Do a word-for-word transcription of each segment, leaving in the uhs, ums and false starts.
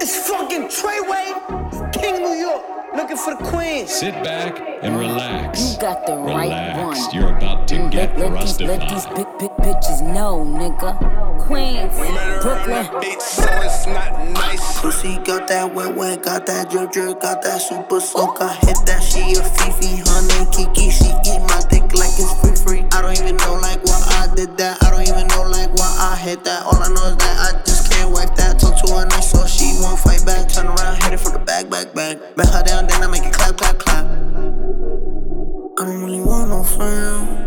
It's fucking Treyway, King New York, looking for the queen. Sit back and relax. You got the relax. right one. You're about to let, get let rustified. These, let these big, big bitches know, nigga. Queens, Brooklyn. Bitch, so it's not nice. Pussy got that wet, wet, got that drip, drip, got that super soak. I hit that, she a Fifi, honey, Kiki. She eat my dick like it's free, free. I don't even know like why I did that. I don't even know like why I hit that. All I know is that I just can't wipe that. Talk to her nice, so she won't fight back. Turn around, hit it from the back, back, back. Bet her down, then I make it clap, clap, clap. I don't really want no friends.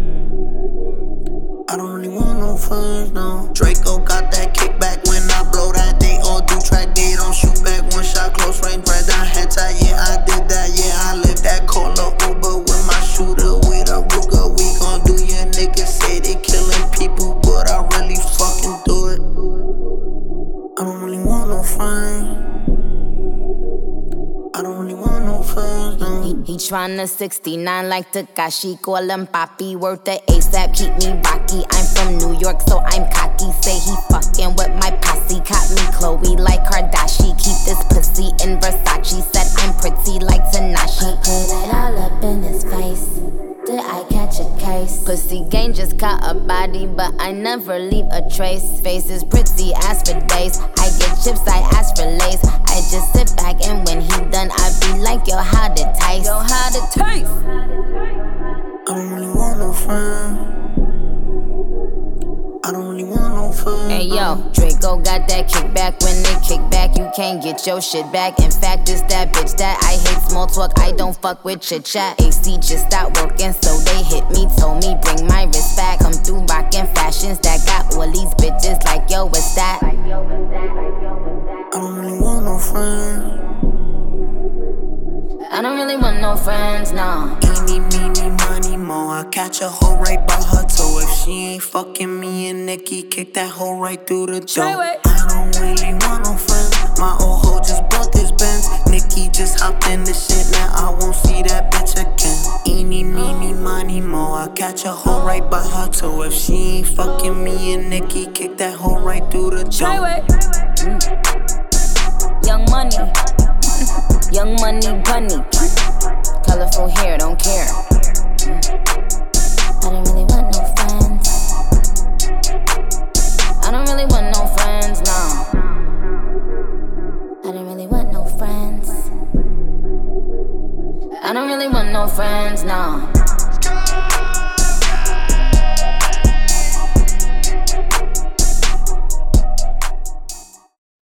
I don't really want no friends, no. Draco got that kickback when I blow that. They all do track, they don't shoot back. One shot, close range, right down head tie. Yeah, I did that, yeah, I lived that. Call a Uber with my shooter, with a Ruger. We gon' do your niggas say they killing people, but I really fucking do it. I don't really want no friends. I don't really want no friends, no. He, he tryna sixty-nine like Takashi. Call him Papi, worth the ASAP, keep me rocky. I'm from New York, so I'm cocky. Say he fucking with my posse. Caught me Chloe like Kardashian. Keep this pussy in Versace. Said I'm pretty like Tanashi. Put it all up in his face. Did I catch a case? Pussy gang just caught a body, but I never leave a trace. Face is pretty as for days. I get chips, I ask for lace. I just sit back and when he done, I be like, yo, how to taste? Yo, how to taste? I don't really want no friends. I don't really want no friends. Hey yo, Draco got that kickback. When they kick back, you can't get your shit back. In fact, it's that bitch that I hate small talk. I don't fuck with chit chat. A C just stopped working, so they hit me. Told me bring my wrist back. Come through rockin' fashions that got all these bitches like yo, what's that? I don't really want no friends. I don't really want no friends, no. Eeny, meeny, money, mo. I catch a hoe right by her toe. If she ain't fucking me and Nikki, kick that hoe right through the door. I don't really want no friends. My old hoe just bought this Benz. Nikki just hopped in the shit, now I won't see that bitch again. Eeny, meeny, money, mo. I catch a hoe right by her toe. If she ain't fucking me and Nikki, kick that hoe right through the door. Mm. Young money. Young money bunny. Colorful hair, don't care. I don't really want no friends. I don't really want no friends, no. I don't really want no friends. I don't really want no friends, no.